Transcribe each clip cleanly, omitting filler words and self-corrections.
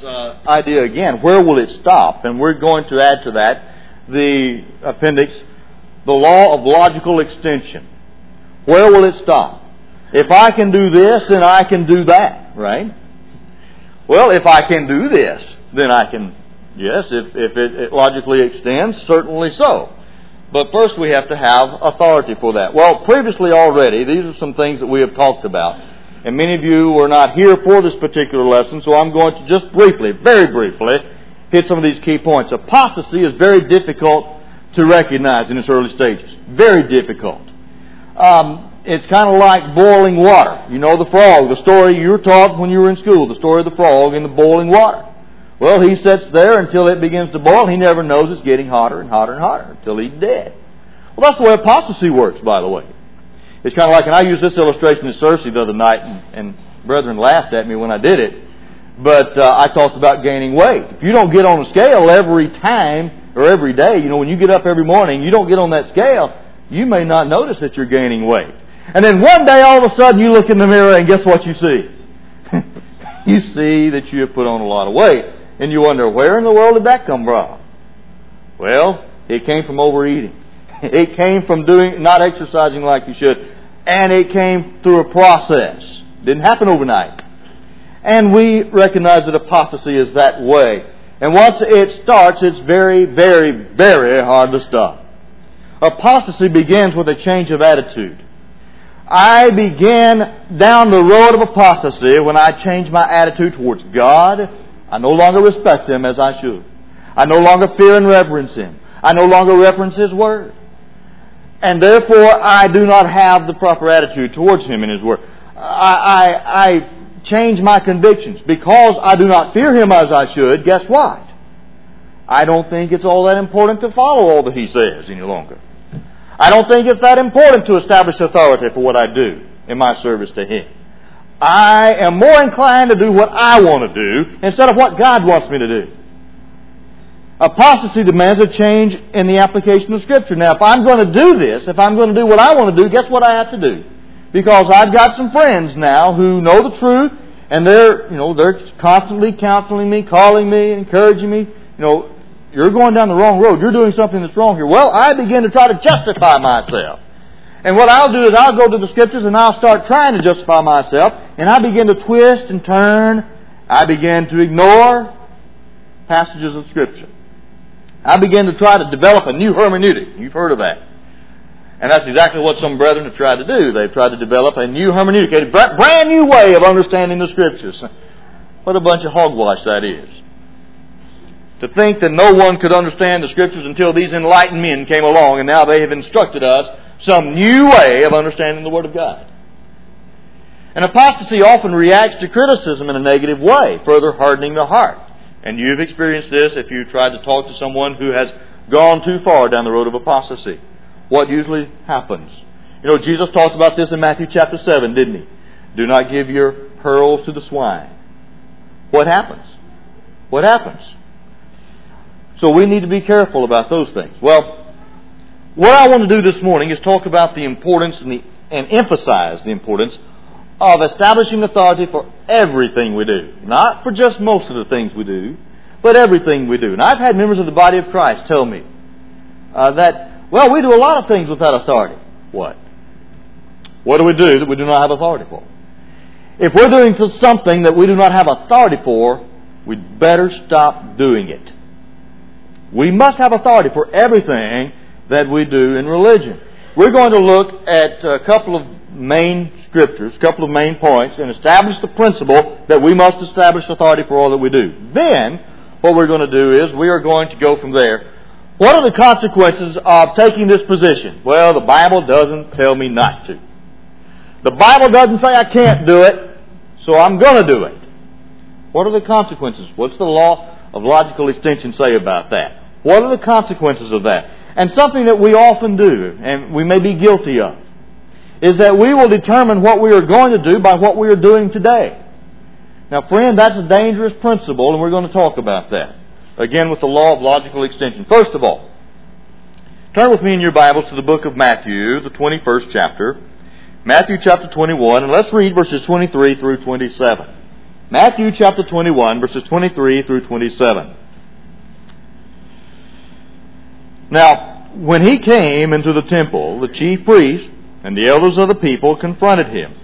idea again. Where will it stop? And we're going to add to that the appendix, the law of logical extension. Where will it stop? If I can do this, then I can do that, right? Well, if I can do this, then I can, yes, if it logically extends, certainly so. But first we have to have authority for that. Well, previously already, these are some things that we have talked about. And many of you were not here for this particular lesson, so I'm going to just briefly, very briefly, hit some of these key points. Apostasy is very difficult to recognize in its early stages. Very difficult. It's kind of like boiling water. You know the frog, the story you were taught when you were in school, the story of the frog in the boiling water. Well, he sits there until it begins to boil. He never knows it's getting hotter and hotter and hotter until he's dead. Well, that's the way apostasy works, by the way. It's kind of like, and I used this illustration in Cersei the other night, and brethren laughed at me when I did it, but I talked about gaining weight. If you don't get on a scale every time or every day, you know, when you get up every morning, you don't get on that scale, you may not notice that you're gaining weight. And then one day, all of a sudden, you look in the mirror and guess what you see? You see that you have put on a lot of weight. And you wonder, where in the world did that come from? Well, it came from overeating. It came from not exercising like you should. And it came through a process. Didn't happen overnight. And we recognize that apostasy is that way. And once it starts, it's very, very, very hard to stop. Apostasy begins with a change of attitude. I began down the road of apostasy when I changed my attitude towards God. I no longer respect Him as I should. I no longer fear and reverence Him. I no longer reverence His Word. And therefore, I do not have the proper attitude towards Him and His Word. I change my convictions. Because I do not fear Him as I should, guess what? I don't think it's all that important to follow all that He says any longer. I don't think it's that important to establish authority for what I do in my service to Him. I am more inclined to do what I want to do instead of what God wants me to do. Apostasy demands a change in the application of Scripture. Now, if I'm going to do this, if I'm going to do what I want to do, guess what I have to do? Because I've got some friends now who know the truth, and they're constantly counseling me, calling me, encouraging me. You're going down the wrong road. You're doing something that's wrong here. Well, I begin to try to justify myself. And what I'll do is I'll go to the Scriptures and I'll start trying to justify myself. And I begin to twist and turn. I begin to ignore passages of Scripture. I begin to try to develop a new hermeneutic. You've heard of that. And that's exactly what some brethren have tried to do. They've tried to develop a new hermeneutic, a brand new way of understanding the Scriptures. What a bunch of hogwash that is. To think that no one could understand the Scriptures until these enlightened men came along, and now they have instructed us some new way of understanding the Word of God. And apostasy often reacts to criticism in a negative way, further hardening the heart. And you've experienced this if you tried to talk to someone who has gone too far down the road of apostasy. What usually happens? Jesus talked about this in Matthew chapter 7, didn't He? Do not give your pearls to the swine. What happens? What happens? So we need to be careful about those things. Well, what I want to do this morning is talk about the importance and emphasize the importance of establishing authority for everything we do. Not for just most of the things we do, but everything we do. And I've had members of the body of Christ tell me that, we do a lot of things without authority. What? What do we do that we do not have authority for? If we're doing something that we do not have authority for, we'd better stop doing it. We must have authority for everything that we do in religion. We're going to look at a couple of main scriptures, a couple of main points, and establish the principle that we must establish authority for all that we do. Then, what we're going to do is we are going to go from there. What are the consequences of taking this position? Well, the Bible doesn't tell me not to. The Bible doesn't say I can't do it, so I'm going to do it. What are the consequences? What's the law of logical extension say about that? What are the consequences of that? And something that we often do, and we may be guilty of, is that we will determine what we are going to do by what we are doing today. Now, friend, that's a dangerous principle, and we're going to talk about that. Again, with the law of logical extension. First of all, turn with me in your Bibles to the book of Matthew, the 21st chapter. Matthew chapter 21, and let's read verses 23 through 27. Matthew chapter 21, verses 23 through 27. Now, when he came into the temple, the chief priests and the elders of the people confronted him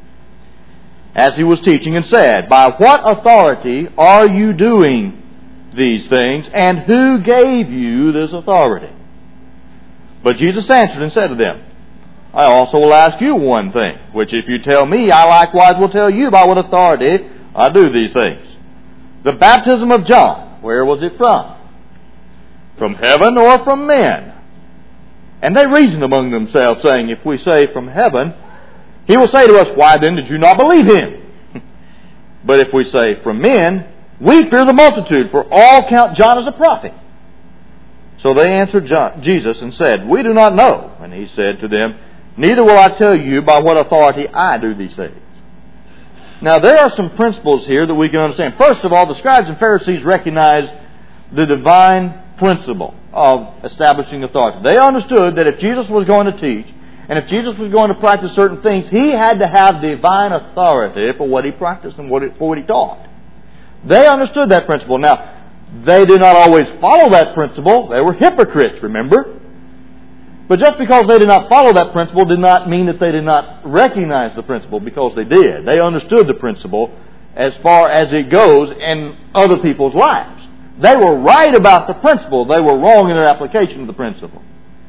as he was teaching and said, "By what authority are you doing these things, and who gave you this authority?" But Jesus answered and said to them, "I also will ask you one thing, which if you tell me, I likewise will tell you by what authority I do these things. The baptism of John, where was it from? From heaven or from men?" And they reasoned among themselves, saying, "If we say from heaven, he will say to us, why then did you not believe him? But if we say from men, we fear the multitude, for all count John as a prophet." So they answered Jesus and said, "We do not know." And he said to them, "Neither will I tell you by what authority I do these things." Now there are some principles here that we can understand. First of all, the scribes and Pharisees recognized the divine principle of establishing authority. They understood that if Jesus was going to teach, and if Jesus was going to practice certain things, he had to have divine authority for what he practiced and for what he taught. They understood that principle. Now, they did not always follow that principle. They were hypocrites, remember? But just because they did not follow that principle did not mean that they did not recognize the principle, because they did. They understood the principle as far as it goes in other people's lives. They were right about the principle. They were wrong in their application of the principle.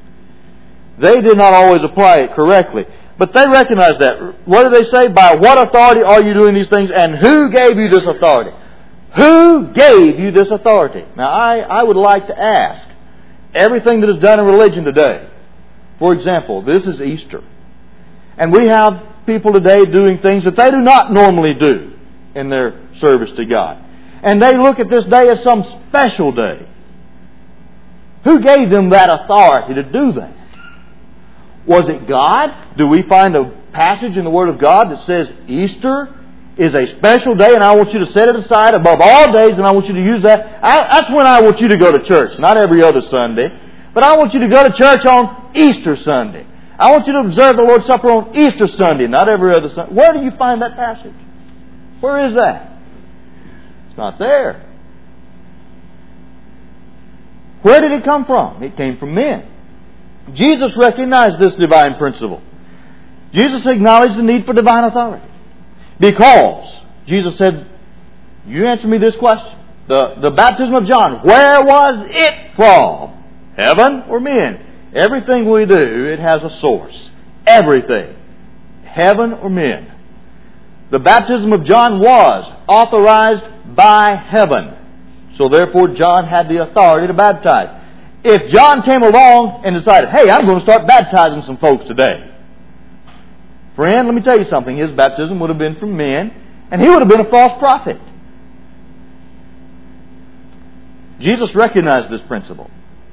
They did not always apply it correctly. But they recognized that. What did they say? By what authority are you doing these things, and who gave you this authority? Who gave you this authority? Now, I would like to ask, everything that is done in religion today, for example, this is Easter, and we have people today doing things that they do not normally do in their service to God. And they look at this day as some special day. Who gave them that authority to do that? Was it God? Do we find a passage in the Word of God that says Easter is a special day and I want you to set it aside above all days and I want you to use that? That's when I want you to go to church, not every other Sunday. But I want you to go to church on Easter Sunday. I want you to observe the Lord's Supper on Easter Sunday, not every other Sunday. Where do you find that passage? Where is that? It's not there. Where did it come from? It came from men. Jesus recognized this divine principle. Jesus acknowledged the need for divine authority. Because Jesus said, you answer me this question. The baptism of John, where was it from? Heaven or men? Everything we do, it has a source. Everything. Heaven or men. The baptism of John was authorized by heaven. So therefore John had the authority to baptize. If John came along and decided, hey, I'm going to start baptizing some folks today. Friend, let me tell you something. His baptism would have been from men, and he would have been a false prophet. Jesus recognized this principle.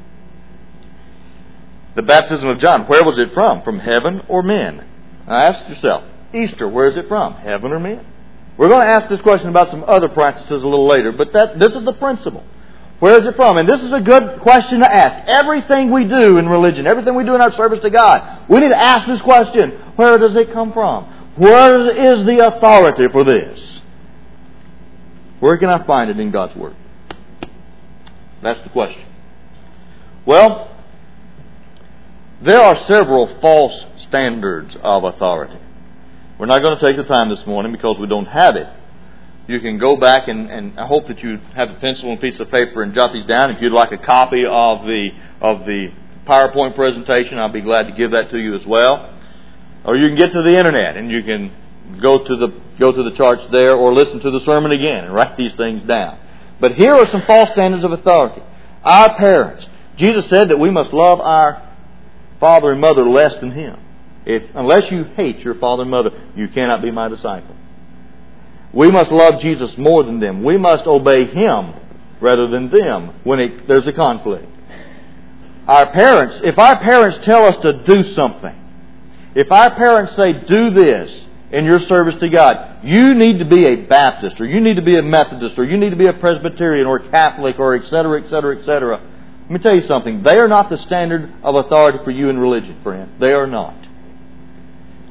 The baptism of John, where was it from? From heaven or men? Now ask yourself, Easter, where is it from? Heaven or men? We're going to ask this question about some other practices a little later, but this is the principle. Where is it from? And this is a good question to ask. Everything we do in religion, everything we do in our service to God, we need to ask this question. Where does it come from? Where is the authority for this? Where can I find it in God's Word? That's the question. Well, there are several false standards of authority. We're not going to take the time this morning because we don't have it. You can go back and I hope that you have a pencil and a piece of paper and jot these down. If you'd like a copy of the PowerPoint presentation, I'll be glad to give that to you as well. Or you can get to the internet and you can go to the charts there, or listen to the sermon again and write these things down. But here are some false standards of authority. Our parents. Jesus said that we must love our father and mother less than Him. Unless you hate your father and mother, you cannot be my disciple. We must love Jesus more than them. We must obey Him rather than them when there's a conflict. Our parents, if our parents tell us to do something, if our parents say, do this in your service to God, you need to be a Baptist, or you need to be a Methodist, or you need to be a Presbyterian, or Catholic, or etc., etc., etc. Let me tell you something. They are not the standard of authority for you in religion, friend. They are not.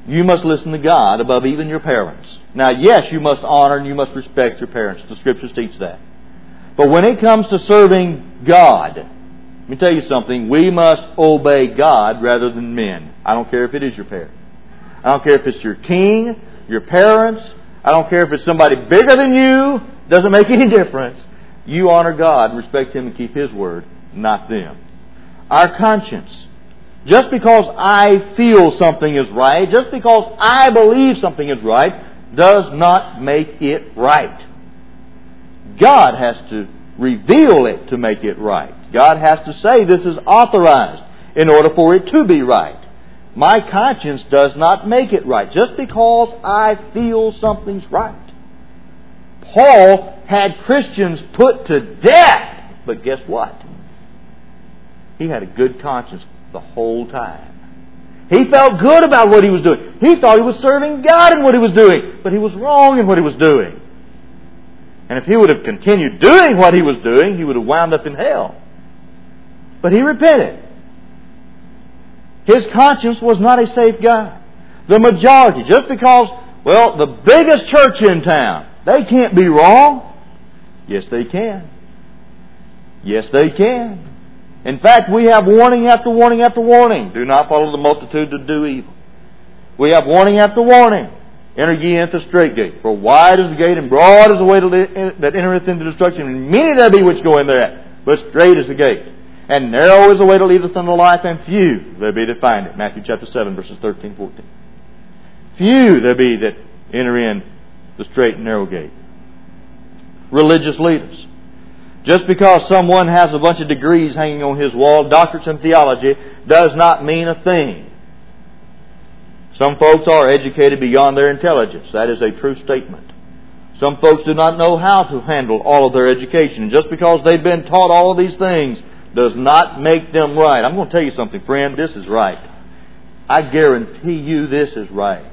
you must listen to God above even your parents. Now, yes, you must honor and you must respect your parents. The Scriptures teach that. But when it comes to serving God, let me tell you something. We must obey God rather than men. I don't care if it is your parent. I don't care if it's your king, your parents. I don't care if it's somebody bigger than you. Doesn't make any difference. You honor God and respect Him and keep His word, not them. Our conscience. Just because I feel something is right, just because I believe something is right, does not make it right. God has to reveal it to make it right. God has to say this is authorized in order for it to be right. My conscience does not make it right just because I feel something's right. Paul had Christians put to death, but guess what? He had a good conscience the whole time. He felt good about what he was doing. He thought he was serving God in what he was doing, but he was wrong in what he was doing. And if he would have continued doing what he was doing, he would have wound up in hell. But he repented. His conscience was not a safe guide. The majority, just because, well, the biggest church in town, they can't be wrong. Yes, they can. Yes, they can. In fact, we have warning after warning after warning. Do not follow the multitude to do evil. We have warning after warning. Enter ye into the strait gate. For wide is the gate and broad is the way that entereth into destruction. And many there be which go in thereat. But strait is the gate. And narrow is the way that leadeth unto life. And few there be that find it. Matthew chapter 7 verses 13, 14. Few there be that enter in the strait and narrow gate. Religious leaders. Just because someone has a bunch of degrees hanging on his wall, doctorates in theology, does not mean a thing. Some folks are educated beyond their intelligence. That is a true statement. Some folks do not know how to handle all of their education. And just because they've been taught all of these things does not make them right. I'm going to tell you something, friend. This is right. I guarantee you this is right.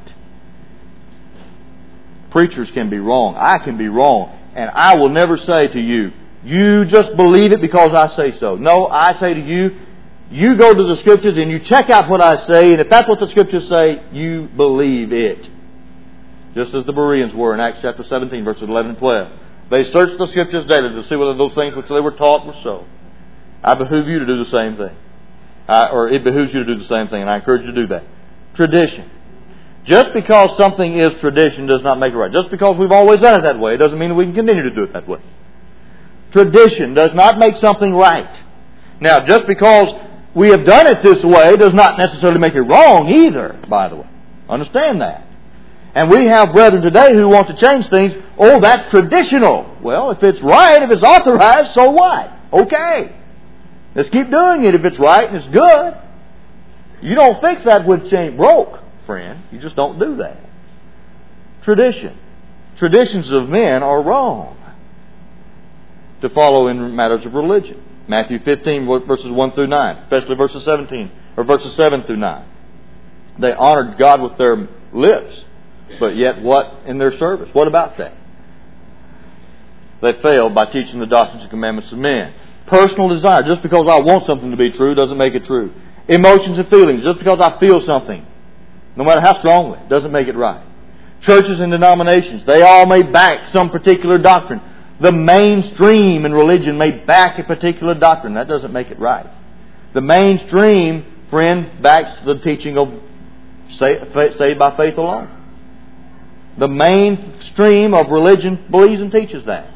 Preachers can be wrong. I can be wrong. And I will never say to you, you just believe it because I say so. No, I say to you, you go to the Scriptures and you check out what I say, and if that's what the Scriptures say, you believe it. Just as the Bereans were in Acts chapter 17, verses 11 and 12. They searched the Scriptures daily to see whether those things which they were taught were so. I behoove you to do the same thing. Or it behooves you to do the same thing, and I encourage you to do that. Tradition. Just because something is tradition does not make it right. Just because we've always done it that way doesn't mean we can continue to do it that way. Tradition does not make something right. Now, just because we have done it this way does not necessarily make it wrong either, by the way. Understand that. And we have brethren today who want to change things. Oh, that's traditional. Well, if it's right, if it's authorized, so what? Okay. Let's keep doing it if it's right and it's good. You don't fix that which ain't broke, friend. You just don't do that. Tradition. Traditions of men are wrong to follow in matters of religion. Matthew 15, verses 1 through 9, especially verses 17, or verses 7 through 9. They honored God with their lips, but yet what in their service? What about that? They failed by teaching the doctrines and commandments of men. Personal desire, just because I want something to be true, doesn't make it true. Emotions and feelings, just because I feel something, no matter how strongly, doesn't make it right. Churches and denominations, they all may back some particular doctrine. The mainstream in religion may back a particular doctrine. That doesn't make it right. The mainstream, friend, backs the teaching of saved by faith alone. The mainstream of religion believes and teaches that.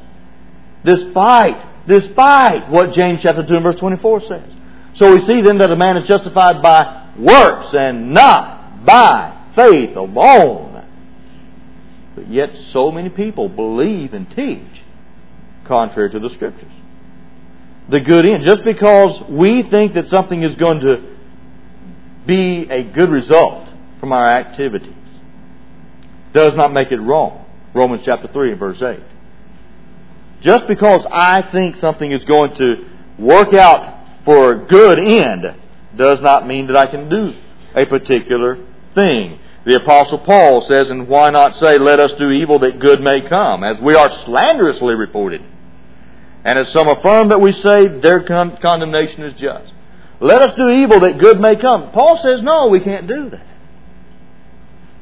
Despite what James chapter 2 and verse 24 says. So we see then that a man is justified by works and not by faith alone. But yet so many people believe and teach contrary to the Scriptures. The good end. Just because we think that something is going to be a good result from our activities does not make it wrong. Romans chapter 3 and verse 8. Just because I think something is going to work out for a good end does not mean that I can do a particular thing. The Apostle Paul says, and why not say, let us do evil that good may come, as we are slanderously reported. And as some affirm that we say, their condemnation is just. Let us do evil that good may come. Paul says, no, we can't do that.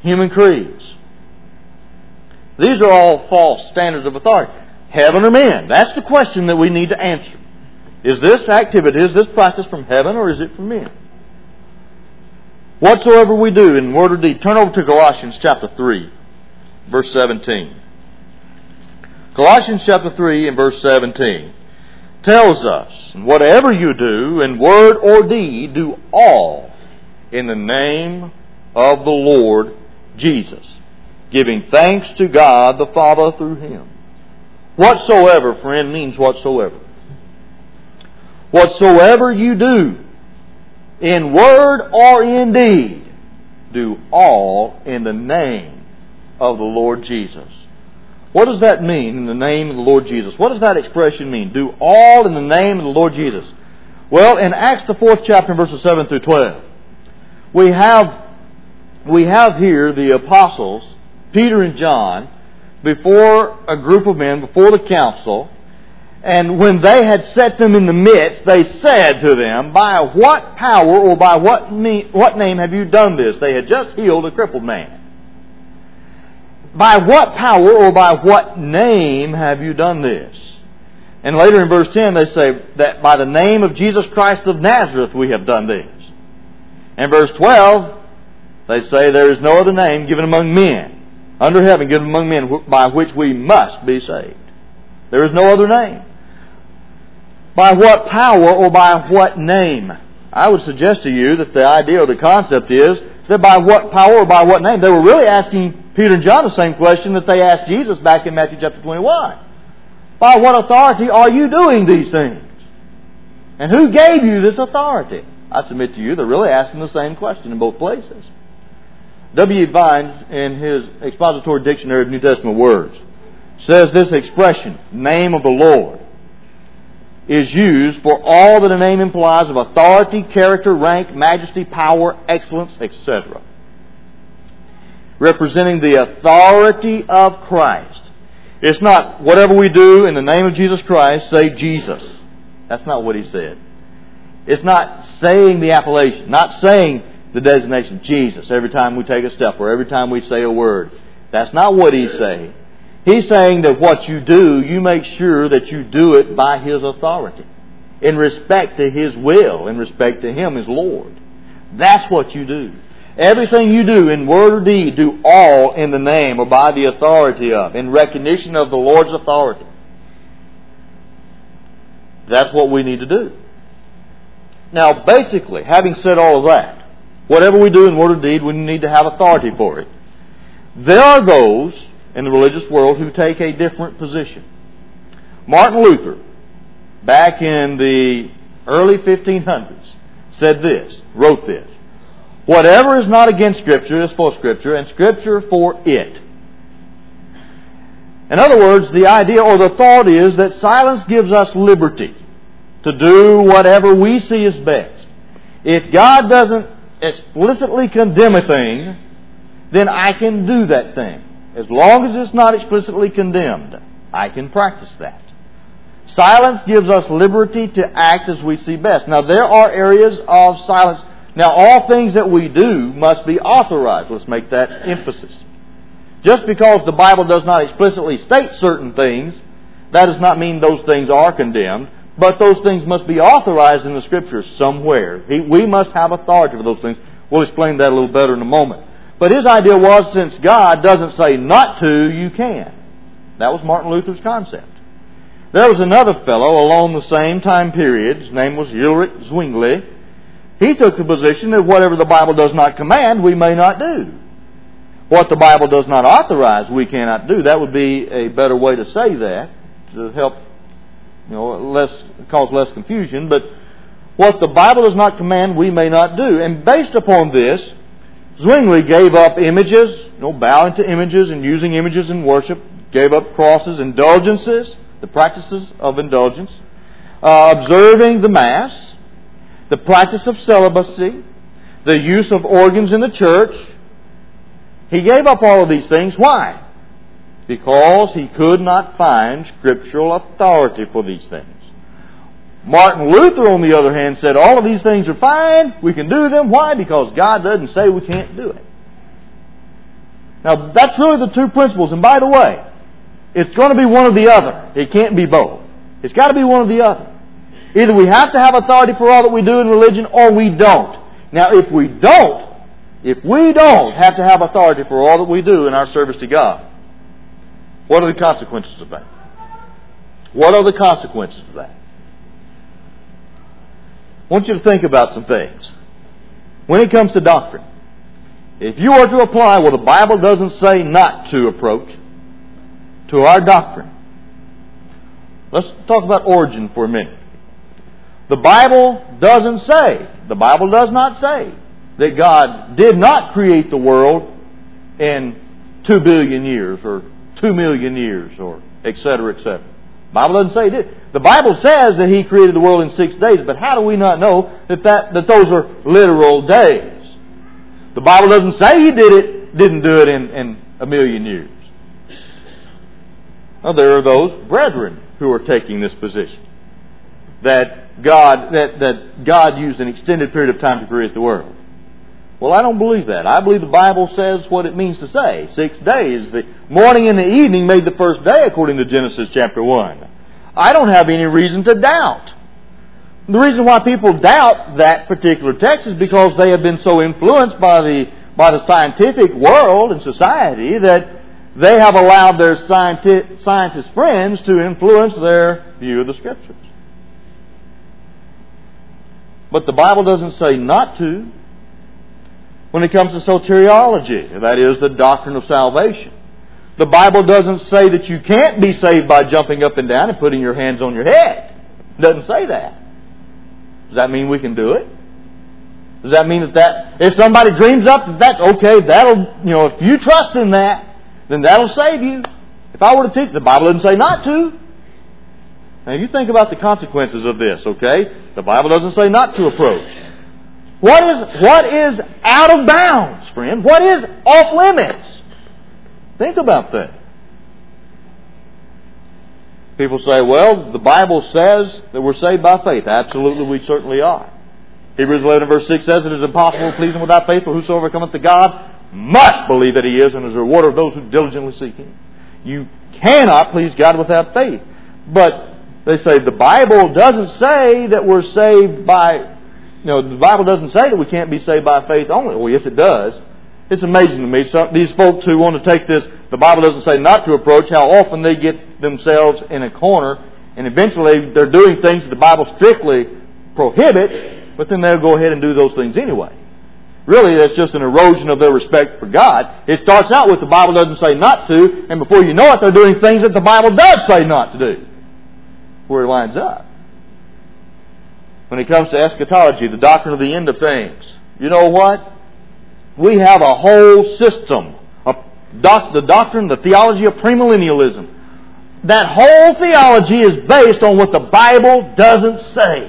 human creeds. These are all false standards of authority. Heaven or men? That's the question that we need to answer. Is this activity, is this practice from heaven or is it from men? Whatsoever we do in word or deed. Turn over to Colossians chapter 3, verse 17. Colossians chapter 3 and verse 17 tells us, whatever you do in word or deed, do all in the name of the Lord Jesus, giving thanks to God the Father through Him. Whatsoever, friend, means whatsoever. Whatsoever you do, in word or in deed, do all in the name of the Lord Jesus. What does that mean, in the name of the Lord Jesus? What does that expression mean? Do all in the name of the Lord Jesus. Well, in Acts the 4th chapter, verses 7 through 12, we have here the apostles, Peter and John, before a group of men, before the council, and when they had set them in the midst, they said to them, by what power or by what name have you done this? They had just healed a crippled man. By what power or by what name have you done this? And later in verse 10 they say that by the name of Jesus Christ of Nazareth we have done this. And verse 12 they say there is no other name given among men, under heaven given among men, by which we must be saved. There is no other name. By what power or by what name? I would suggest to you that the idea or the concept is that by what power or by what name? They were really asking Peter and John the same question that they asked Jesus back in Matthew chapter 21. By what authority are you doing these things? And who gave you this authority? I submit to you they're really asking the same question in both places. W. Vines, in his expository dictionary of New Testament words, says this expression, name of the Lord, is used for all that a name implies of authority, character, rank, majesty, power, excellence, etc. Representing the authority of Christ. It's not whatever we do in the name of Jesus Christ, say Jesus. That's not what he said. It's not saying the appellation, not saying the designation Jesus every time we take a step or every time we say a word. That's not what he's saying. He's saying that what you do, you make sure that you do it by His authority, in respect to His will, in respect to Him as Lord. That's what you do. Everything you do in word or deed, do all in the name or by the authority of, in recognition of the Lord's authority. That's what we need to do. Now, basically, having said all of that, whatever we do in word or deed, we need to have authority for it. There are those in the religious world who take a different position. Martin Luther, back in the early 1500s, said this, wrote this, whatever is not against Scripture is for Scripture, and Scripture for it. In other words, the idea or the thought is that silence gives us liberty to do whatever we see as best. If God doesn't explicitly condemn a thing, then I can do that thing. As long as it's not explicitly condemned, I can practice that. Silence gives us liberty to act as we see best. Now, there are areas of silence. Now, all things that we do must be authorized. Let's make that emphasis. Just because the Bible does not explicitly state certain things, that does not mean those things are condemned, but those things must be authorized in the Scriptures somewhere. We must have authority for those things. We'll explain that a little better in a moment. But his idea was, since God doesn't say not to, you can. That was Martin Luther's concept. There was another fellow along the same time period. His name was Ulrich Zwingli. He took the position that whatever the Bible does not command, we may not do. What the Bible does not authorize, we cannot do. That would be a better way to say that, to help, cause less confusion. But what the Bible does not command, we may not do. And based upon this, Zwingli gave up images, bowing to images and using images in worship, gave up crosses, indulgences, the practices of indulgence, observing the Mass, the practice of celibacy, the use of organs in the church. He gave up all of these things. Why? Because he could not find scriptural authority for these things. Martin Luther, on the other hand, said all of these things are fine. We can do them. Why? Because God doesn't say we can't do it. Now, that's really the two principles. And by the way, it's going to be one or the other. It can't be both. It's got to be one or the other. Either we have to have authority for all that we do in religion, or we don't. Now, if we don't have to have authority for all that we do in our service to God, what are the consequences of that? What are the consequences of that? I want you to think about some things. When it comes to doctrine, if you were to apply what the Bible doesn't say not to approach to our doctrine, let's talk about origin for a minute. The Bible does not say that God did not create the world in 2 billion years or 2 million years or etc., etc. The Bible doesn't say He did. The Bible says that He created the world in 6 days, but how do we not know that those are literal days? The Bible doesn't say He didn't do it in 1 million years. Now, there are those brethren who are taking this position that God used an extended period of time to create the world. Well, I don't believe that. I believe the Bible says what it means to say. 6 days. The morning and the evening made the first day, according to Genesis chapter 1. I don't have any reason to doubt. The reason why people doubt that particular text is because they have been so influenced by the scientific world and society that they have allowed their scientist friends to influence their view of the Scriptures. But the Bible doesn't say not to. When it comes to soteriology, that is the doctrine of salvation, the Bible doesn't say that you can't be saved by jumping up and down and putting your hands on your head. It doesn't say that. Does that mean we can do it? Does that mean that if somebody dreams up that's okay, if you trust in that, then that'll save you? If I were to teach, the Bible doesn't say not to. Now you think about the consequences of this, okay? The Bible doesn't say not to approach. What is out of bounds, friend? What is off limits? Think about that. People say, well, the Bible says that we're saved by faith. Absolutely, we certainly are. Hebrews 11 verse 6 says, it is impossible to please Him without faith, for whosoever cometh to God must believe that He is, and is a rewarder of those who diligently seek Him. You cannot please God without faith. But they say the Bible doesn't say that we're saved by... the Bible doesn't say that we can't be saved by faith only. Well, yes, it does. It's amazing to me. These folks who want to take this, the Bible doesn't say not to approach, how often they get themselves in a corner, and eventually they're doing things that the Bible strictly prohibits, but then they'll go ahead and do those things anyway. Really, that's just an erosion of their respect for God. It starts out with the Bible doesn't say not to, and before you know it, they're doing things that the Bible does say not to do. Where it lines up. When it comes to eschatology, the doctrine of the end of things, you know what? We have a whole system of the doctrine, the theology of premillennialism. That whole theology is based on what the Bible doesn't say.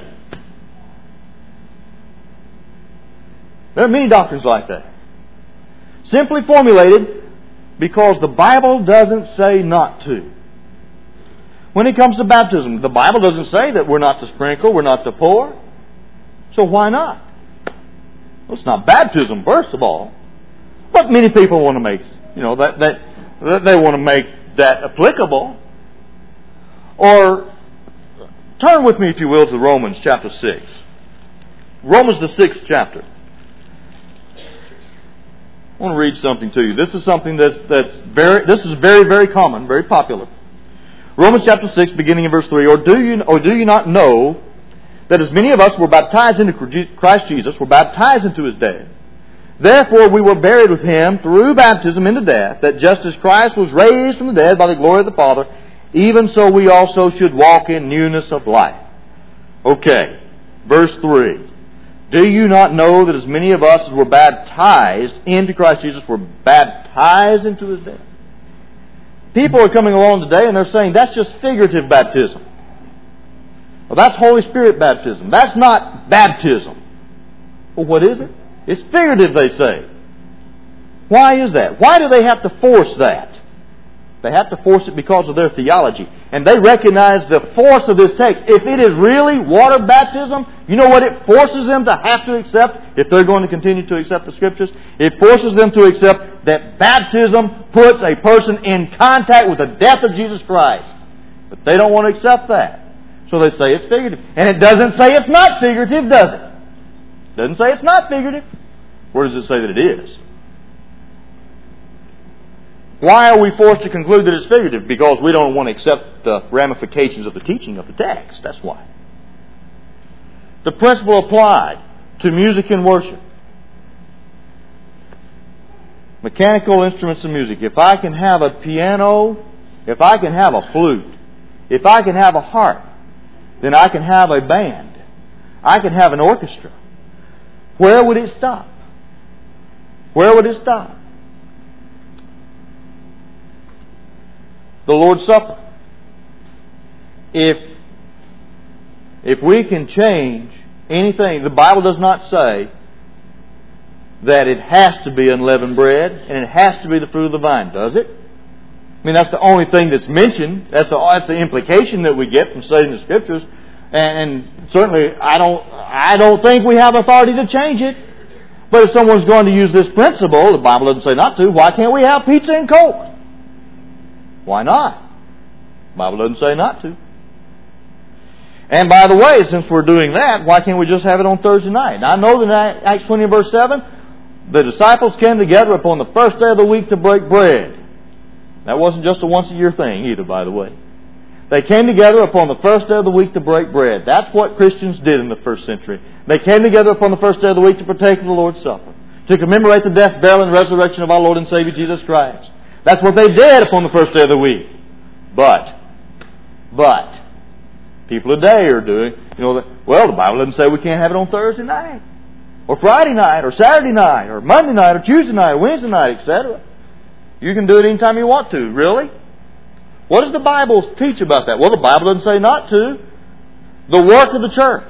There are many doctrines like that. Simply formulated because the Bible doesn't say not to. When it comes to baptism, the Bible doesn't say that we're not to sprinkle, we're not to pour. So why not? Well, it's not baptism, first of all. But many people want to make, that they want to make that applicable. Or turn with me, if you will, to Romans chapter 6. Romans the 6th chapter. I want to read something to you. This is something that's very, very common, very popular. Romans chapter 6, beginning in verse 3. Or do you not know that as many of us were baptized into Christ Jesus, were baptized into His death? Therefore we were buried with Him through baptism into death, that just as Christ was raised from the dead by the glory of the Father, even so we also should walk in newness of life. Okay, verse 3. Do you not know that as many of us as were baptized into Christ Jesus were baptized into His death? People are coming along today and they're saying that's just figurative baptism. Well, that's Holy Spirit baptism. That's not baptism. Well, what is it? It's figurative, they say. Why is that? Why do they have to force that? They have to force it because of their theology. And they recognize the force of this text. If it is really water baptism, you know what it forces them to have to accept if they're going to continue to accept the Scriptures? It forces them to accept that baptism puts a person in contact with the death of Jesus Christ. But they don't want to accept that. So they say it's figurative. And it doesn't say it's not figurative, does it? It doesn't say it's not figurative. Where does it say that it is? Why are we forced to conclude that it's figurative? Because we don't want to accept the ramifications of the teaching of the text. That's why. The principle applied to music and worship. Mechanical instruments of music. If I can have a piano, if I can have a flute, if I can have a harp, then I can have a band. I can have an orchestra. Where would it stop? Where would it stop? The Lord's Supper. If we can change anything, the Bible does not say that it has to be unleavened bread and it has to be the fruit of the vine, does it? I mean, that's the only thing that's mentioned. That's the implication that we get from studying the Scriptures. And certainly, I don't think we have authority to change it. But if someone's going to use this principle, the Bible doesn't say not to, why can't we have pizza and Coke? Why not? The Bible doesn't say not to. And by the way, since we're doing that, why can't we just have it on Thursday night? Now, I know that in Acts 20 verse 7, the disciples came together upon the first day of the week to break bread. That wasn't just a once-a-year thing either, by the way. They came together upon the first day of the week to break bread. That's what Christians did in the first century. They came together upon the first day of the week to partake of the Lord's Supper, to commemorate the death, burial, and resurrection of our Lord and Savior Jesus Christ. That's what they did upon the first day of the week. But, people today are doing, the Bible doesn't say we can't have it on Thursday night, or Friday night, or Saturday night, or Monday night, or Tuesday night, or Wednesday night, etc. You can do it anytime you want to. Really? What does the Bible teach about that? Well, the Bible doesn't say not to. The work of the church.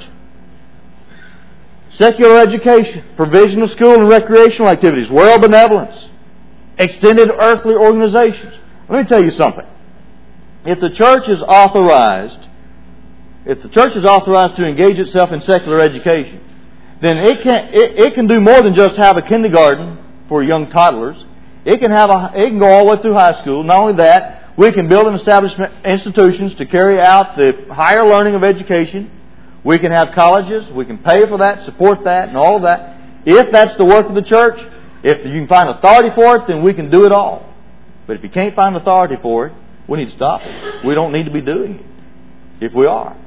Secular education, provision of school and recreational activities, world benevolence, extended earthly organizations. Let me tell you something. If the church is authorized to engage itself in secular education, then it can do more than just have a kindergarten for young toddlers. It can go all the way through high school. Not only that, we can build and establish institutions to carry out the higher learning of education. We can have colleges. We can pay for that, support that, and all of that. If that's the work of the church, if you can find authority for it, then we can do it all. But if you can't find authority for it, we need to stop it. We don't need to be doing it, if we are.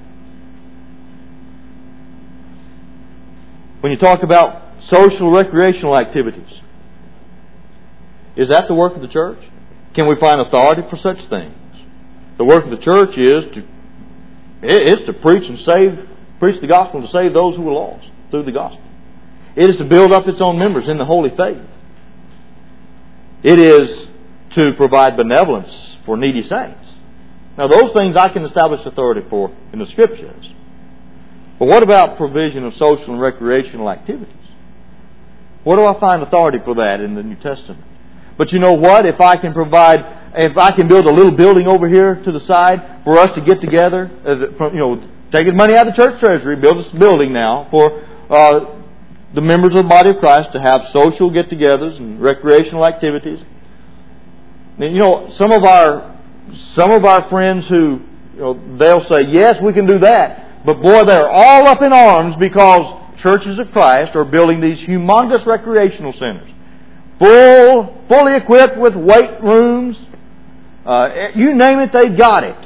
When you talk about social recreational activities, is that the work of the church? Can we find authority for such things? The work of the church is to preach the gospel, to save those who are lost through the gospel. It is to build up its own members in the holy faith. It is to provide benevolence for needy saints. Now, those things I can establish authority for in the Scriptures. But what about provision of social and recreational activities? Where do I find authority for that in the New Testament? But you know what? If I can build a little building over here to the side for us to get together, taking money out of the church treasury, build this building now for the members of the body of Christ to have social get-togethers and recreational activities. Some of our friends who they'll say, yes, we can do that, but boy, they're all up in arms because churches of Christ are building these humongous recreational centers. Fully equipped with weight rooms. You name it, they've got it.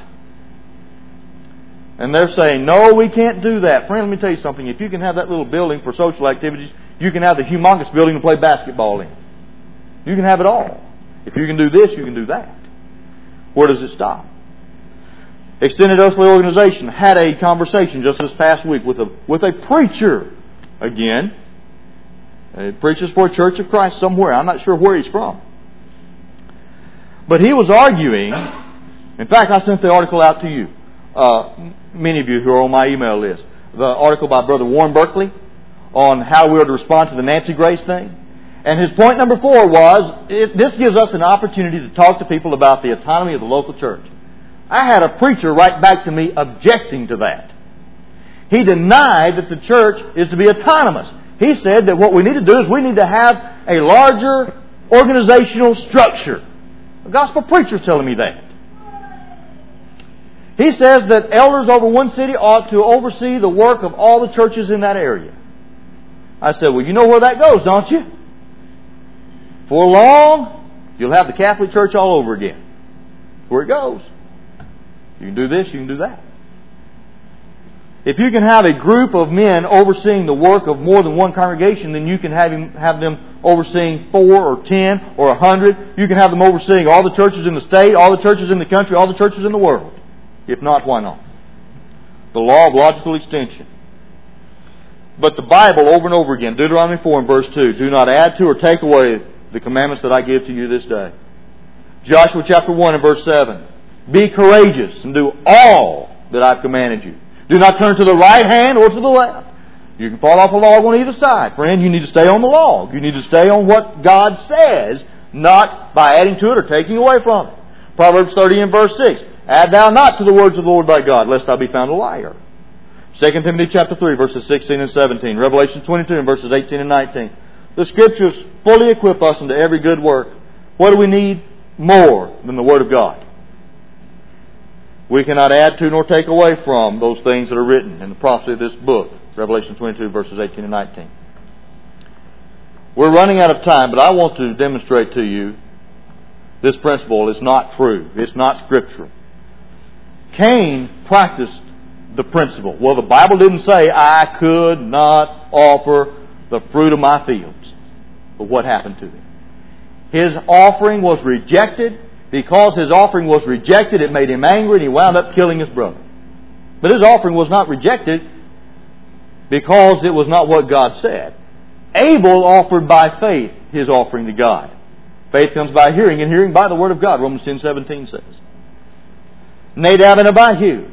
And they're saying, no, we can't do that. Friend, let me tell you something. If you can have that little building for social activities, you can have the humongous building to play basketball in. You can have it all. If you can do this, you can do that. Where does it stop? Extended Earthly Organization had a conversation just this past week with a preacher again. He preaches for a Church of Christ somewhere. I'm not sure where he's from. But he was arguing. In fact, I sent the article out to you. Many of you who are on my email list. The article by Brother Warren Berkeley on how we are to respond to the Nancy Grace thing. And his point number 4 was, this gives us an opportunity to talk to people about the autonomy of the local church. I had a preacher write back to me objecting to that. He denied that the church is to be autonomous. He said that what we need to do is we need to have a larger organizational structure. A gospel preacher's telling me that. He says that elders over one city ought to oversee the work of all the churches in that area. I said, well, you know where that goes, don't you? For long, you'll have the Catholic Church all over again. Where it goes. You can do this, you can do that. If you can have a group of men overseeing the work of more than one congregation, then you can have them overseeing 4 or 10 or 100. You can have them overseeing all the churches in the state, all the churches in the country, all the churches in the world. If not, why not? The law of logical extension. But the Bible, over and over again, Deuteronomy 4 and verse 2, do not add to or take away the commandments that I give to you this day. Joshua chapter 1 and verse 7, be courageous and do all that I've commanded you. Do not turn to the right hand or to the left. You can fall off a log on either side. Friend, you need to stay on the log. You need to stay on what God says, not by adding to it or taking away from it. Proverbs 30 and verse 6, add thou not to the words of the Lord thy God, lest thou be found a liar. 2 Timothy chapter 3, verses 16 and 17. Revelation 22 and verses 18 and 19. The Scriptures fully equip us unto every good work. What do we need more than the Word of God? We cannot add to nor take away from those things that are written in the prophecy of this book. Revelation 22, verses 18 and 19. We're running out of time, but I want to demonstrate to you this principle is not true. It's not scriptural. Cain practiced the principle. Well, the Bible didn't say I could not offer the fruit of my fields. But what happened to him? His offering was rejected. Because his offering was rejected, it made him angry and he wound up killing his brother. But his offering was not rejected because it was not what God said. Abel offered by faith his offering to God. Faith comes by hearing, and hearing by the Word of God, Romans 10:17 says. Nadab and Abihu.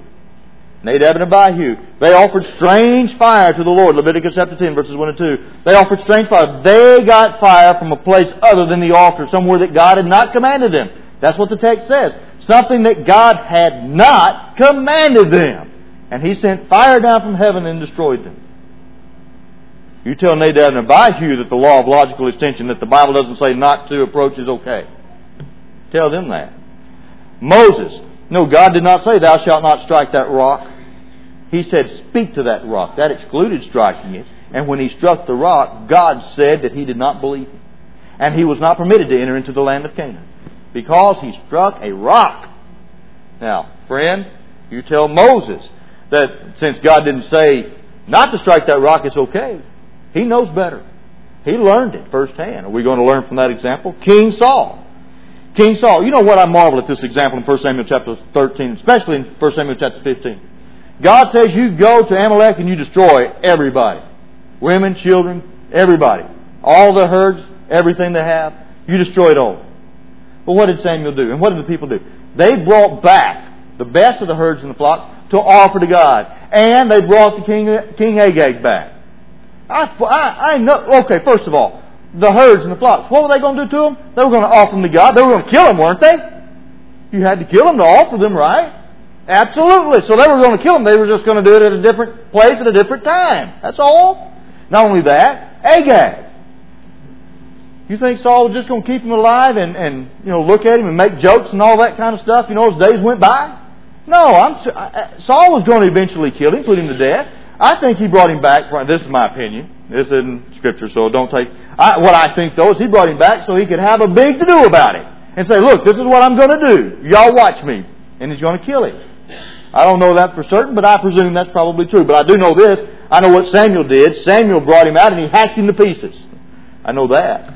They offered strange fire to the Lord. Leviticus chapter 10, verses 1 and 2. They offered strange fire. They got fire from a place other than the altar, somewhere that God had not commanded them. That's what the text says. Something that God had not commanded them. And He sent fire down from heaven and destroyed them. You tell Nadab and Abihu that the law of logical extension, that the Bible doesn't say not to approach is okay. Tell them that. Moses. No, God did not say, thou shalt not strike that rock. He said, speak to that rock. That excluded striking it. And when he struck the rock, God said that He did not believe him. And he was not permitted to enter into the land of Canaan. Because he struck a rock. Now, friend, you tell Moses that since God didn't say not to strike that rock, it's okay. He knows better. He learned it firsthand. Are we going to learn from that example? King Saul. You know what I marvel at this example in 1 Samuel chapter 13, especially in 1 Samuel chapter 15. God says you go to Amalek and you destroy everybody. Women, children, everybody. All the herds, everything they have. You destroy it all. But what did Samuel do? And what did the people do? They brought back the best of the herds in the flock to offer to God. And they brought the King Agag back. I know. Okay, first of all, the herds and the flocks. What were they going to do to them? They were going to offer them to God. They were going to kill them, weren't they? You had to kill them to offer them, right? Absolutely. So they were going to kill them. They were just going to do it at a different place at a different time. That's all. Not only that, Agag. You think Saul was just going to keep him alive and look at him and make jokes and all that kind of stuff, as days went by? No, Saul was going to eventually kill him, put him to death. I think he brought him back. This is my opinion. This isn't Scripture, so don't take... what I think, though, is he brought him back so he could have a big to-do about it. And say, look, this is what I'm going to do. Y'all watch me. And he's going to kill him. I don't know that for certain, but I presume that's probably true. But I do know this. I know what Samuel did. Samuel brought him out and he hacked him to pieces. I know that.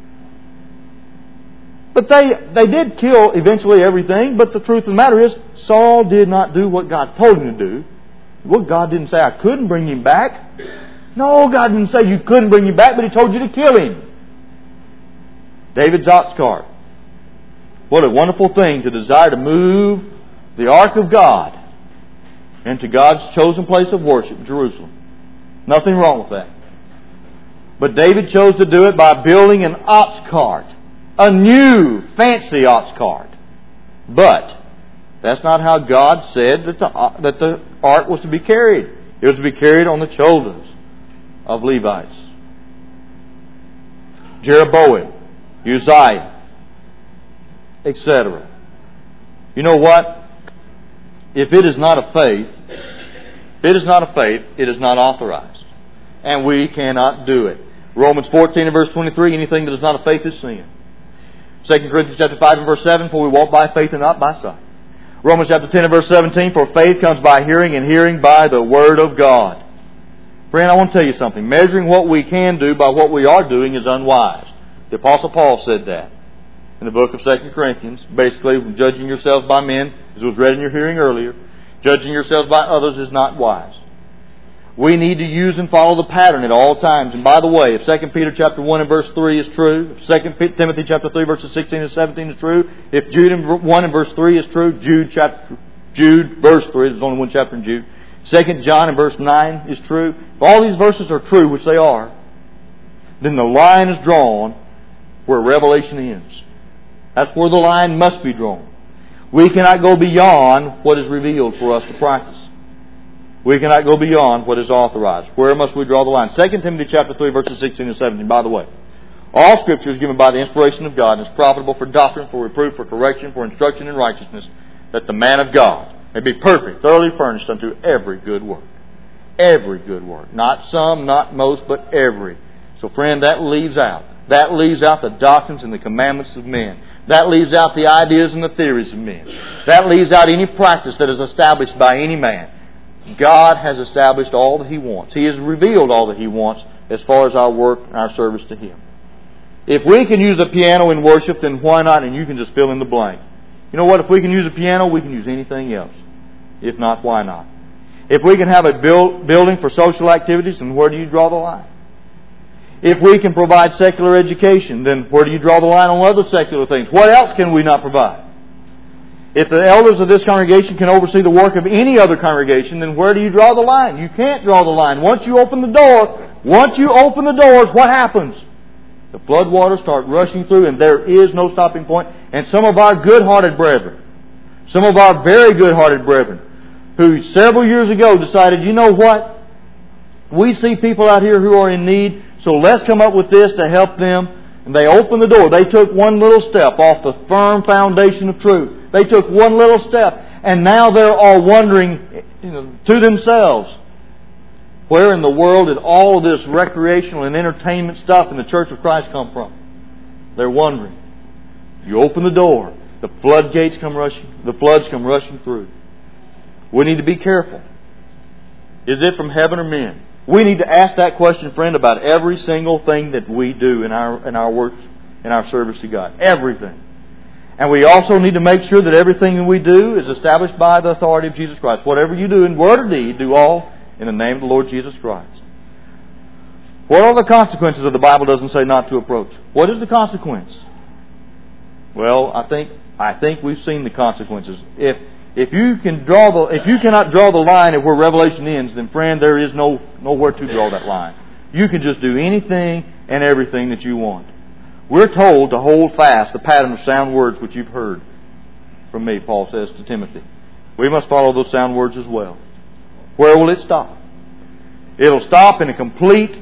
But they did kill eventually everything, but the truth of the matter is, Saul did not do what God told him to do. Well, God didn't say I couldn't bring him back. No, God didn't say you couldn't bring him back, but He told you to kill him. David's ox cart. What a wonderful thing to desire to move the ark of God into God's chosen place of worship, Jerusalem. Nothing wrong with that. But David chose to do it by building an ox cart. A new, fancy ox cart. But that's not how God said that the ark was to be carried. It was to be carried on the shoulders of Levites. Jeroboam. Uzziah, etc. You know what? If it is not a faith, it is not authorized. And we cannot do it. Romans 14 and verse 23, anything that is not a faith is sin. 2 Corinthians chapter 5 and verse 7, for we walk by faith and not by sight. Romans chapter 10 and verse 17, for faith comes by hearing, and hearing by the Word of God. Friend, I want to tell you something. Measuring what we can do by what we are doing is unwise. The Apostle Paul said that in the book of 2 Corinthians. Basically, judging yourselves by men, as was read in your hearing earlier, judging yourselves by others is not wise. We need to use and follow the pattern at all times. And by the way, if 2 Peter chapter 1 and verse 3 is true, if 2 Timothy chapter 3 verses 16 and 17 is true, if Jude 1 and verse 3 is true, Jude verse 3, there's only one chapter in Jude, 2 John and verse 9 is true, if all these verses are true, which they are, then the line is drawn where Revelation ends. That's where the line must be drawn. We cannot go beyond what is revealed for us to practice. We cannot go beyond what is authorized. Where must we draw the line? 2 Timothy chapter 3 verses 16 and 17. By the way, all Scripture is given by the inspiration of God and is profitable for doctrine, for reproof, for correction, for instruction in righteousness, that the man of God may be perfect, thoroughly furnished unto every good work. Every good work. Not some, not most, but every. So friend, that leaves out the doctrines and the commandments of men. That leaves out the ideas and the theories of men. That leaves out any practice that is established by any man. God has established all that He wants. He has revealed all that He wants as far as our work and our service to Him. If we can use a piano in worship, then why not? And you can just fill in the blank. You know what? If we can use a piano, we can use anything else. If not, why not? If we can have a building for social activities, then where do you draw the line? If we can provide secular education, then where do you draw the line on other secular things? What else can we not provide? If the elders of this congregation can oversee the work of any other congregation, then where do you draw the line? You can't draw the line. Once you open the doors, what happens? The flood waters start rushing through, and there is no stopping point. And some of our good-hearted brethren, some of our very good-hearted brethren, who several years ago decided, you know what? We see people out here who are in need, so let's come up with this to help them. And they opened the door. They took one little step off the firm foundation of truth. They took one little step. And now they're all wondering to themselves, where in the world did all of this recreational and entertainment stuff in the Church of Christ come from? They're wondering. You open the door, the floods come rushing through. We need to be careful. Is it from heaven or men? We need to ask that question, friend, about every single thing that we do in our work, in our service to God. Everything. And we also need to make sure that everything that we do is established by the authority of Jesus Christ. Whatever you do in word or deed, do all in the name of the Lord Jesus Christ. What are the consequences of the Bible doesn't say not to approach? What is the consequence? Well, I think we've seen the consequences. If you cannot draw the line at where Revelation ends, then friend, there is nowhere to draw that line. You can just do anything and everything that you want. We're told to hold fast the pattern of sound words which you've heard from me, Paul says to Timothy. We must follow those sound words as well. Where will it stop? It'll stop in a complete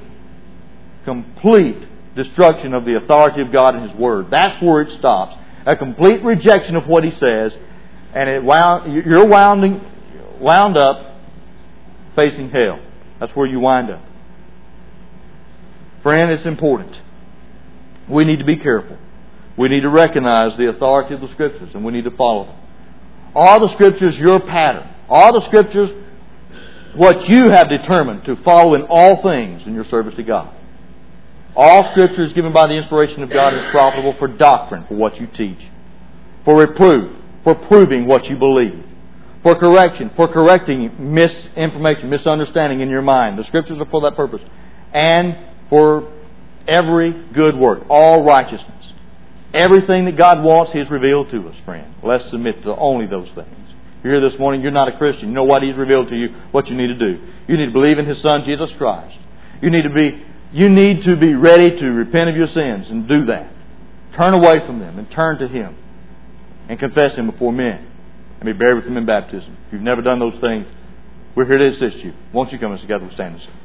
destruction of the authority of God and His Word. That's where it stops. A complete rejection of what He says. And you're wound up facing hell. That's where you wind up. Friend, it's important. We need to be careful. We need to recognize the authority of the Scriptures, and we need to follow them. Are the Scriptures your pattern? Are the Scriptures what you have determined to follow in all things in your service to God? All Scripture is given by the inspiration of God and is profitable for doctrine, for what you teach, for reproof, for proving what you believe, for correction, for correcting misinformation, misunderstanding in your mind. The Scriptures are for that purpose. And for every good work, all righteousness. Everything that God wants, He has revealed to us, friend. Let's submit to only those things. You're here this morning, you're not a Christian. You know what He's revealed to you, what you need to do. You need to believe in His Son, Jesus Christ. You need to be ready to repent of your sins and do that. Turn away from them and turn to Him and confess Him before men and be buried with Him in baptism. If you've never done those things, we're here to assist you. Won't you come and together and stand and sing?